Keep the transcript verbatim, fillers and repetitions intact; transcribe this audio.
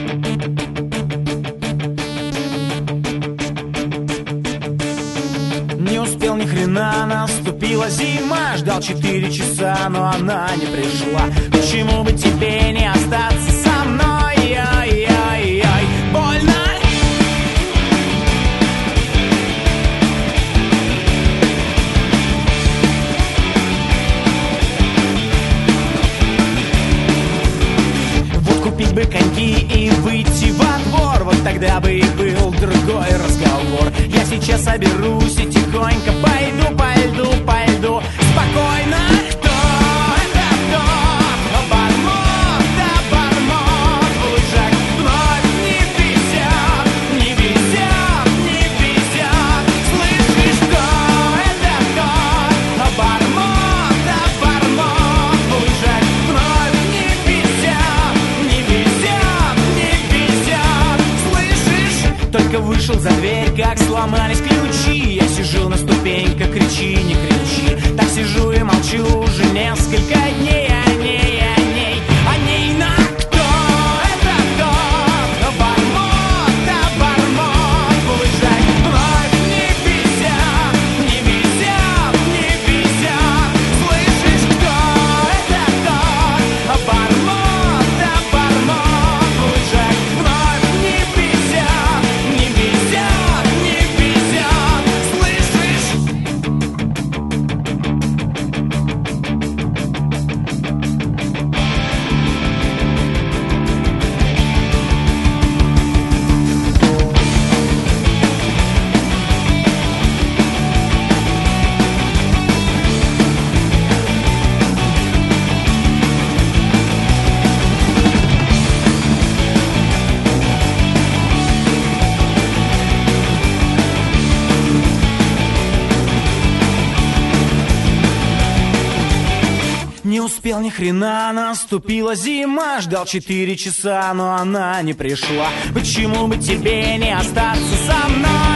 Не успел ни хрена, наступила зима. Ждал четыре часа, но она не пришла. Почему бы тебе не остаться со мной? Ай-яй-яй, больно. Вот купить бы коньки и выйти во двор, вот тогда бы и был другой разговор. Я сейчас соберусь и тихонько пойду по льду, по льду. Спокойно. Кто это кто? Обормот, обормот в лыжах вновь не везет, не везет, не везет. Слышишь, кто это кто? Обормот, обормот в лыжах вновь не везет, не везет, не везет. Слышишь? Только вышел за дверь, как сломались ключи. Я сижу на ступеньках, кричи, не кричи. Так сижу и молчу уже несколько дней. О ней, о ней, о ней на кто это кто? Обормот, обормот в лыжах вновь не везет, не везет, не везет. Слышишь, кто это кто? Обормот, обормот в лыжах вновь не везет, не везет, не везет. Слышишь? Не успел ни хрена, наступила зима. Ждал четыре часа, но она не пришла. Почему бы тебе не остаться со мной?